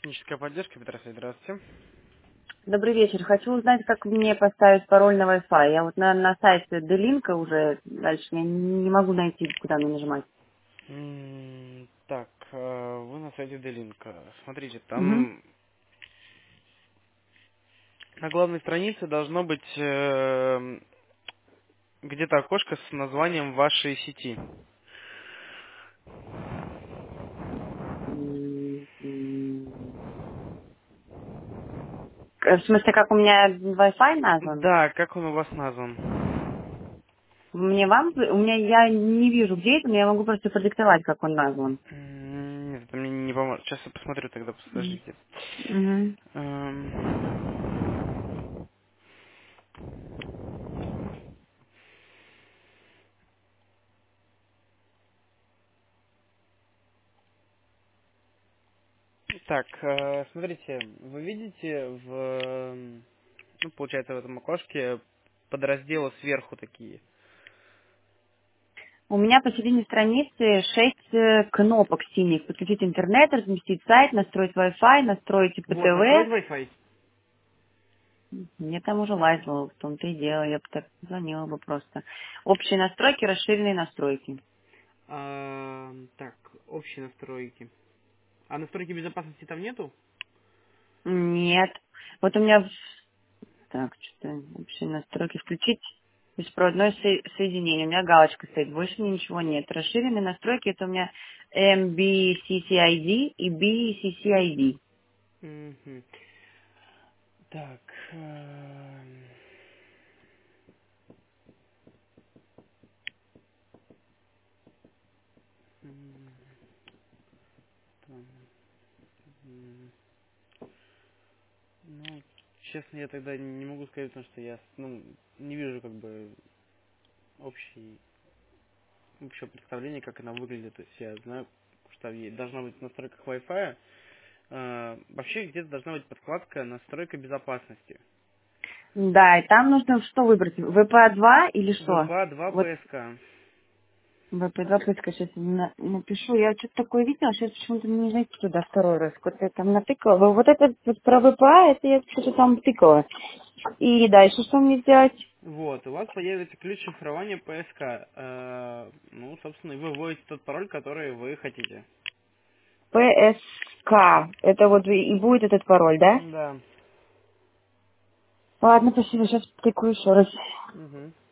Техническая поддержка, Петросвет, здравствуйте. Добрый вечер. Хочу узнать, как мне поставить пароль на Wi-Fi. Я вот на сайте D-Link уже дальше я не могу найти, куда мне нажимать. Так, вы на сайте Делинка. Смотрите, Угу. там на главной странице должно быть где-то окошко с названием вашей сети. В смысле, как у меня Wi-Fi назван? Да, как он у вас назван? У меня я не вижу, где это, но я могу просто продиктовать, как он назван. Нет, это мне не поможет. Сейчас я посмотрю тогда, подождите. Угу. Эм, Так, смотрите, вы видите ну, получается, в этом окошке подразделы сверху такие. У меня посередине страницы 6 кнопок синих. Подключить интернет, разместить сайт, настроить Wi-Fi, настроить Вот, настроить ИПТВ. Wi-Fi. Мне там уже лазило, в том-то и дело, я бы так звонила бы просто. Общие настройки, расширенные настройки. Так, общие настройки. А настройки безопасности там нету? Нет. Вот у меня... Так, что-то общие настройки. Включить беспроводное соединение. У меня галочка стоит. Больше ничего нет. Расширенные настройки это у меня MBCCID и BCCID. Мгм. Так, м, там, м, ну, честно, я тогда не могу сказать, потому что я, ну, не вижу как бы общее представление, как она выглядит. То есть я знаю, что должна быть в настройках Wi-Fi. Вообще где-то должна быть подкладка настройка безопасности. Да, и там нужно что выбрать? VPA2 или что? VPA2 Вот PSK. VPA2, пускай сейчас напишу. Я что-то такое видела, сейчас почему-то не найти туда второй раз. Вот я там натыкала. Вот это вот про VPA, это я что-то там тыкала. И дальше что мне сделать? Вот, у вас появится ключ шифрования PSK. Ну, собственно, и вы вводите тот пароль, который вы хотите. PSK. Это вот и будет этот пароль, да? Да. Ладно, спасибо, сейчас тыкаю еще раз. Угу.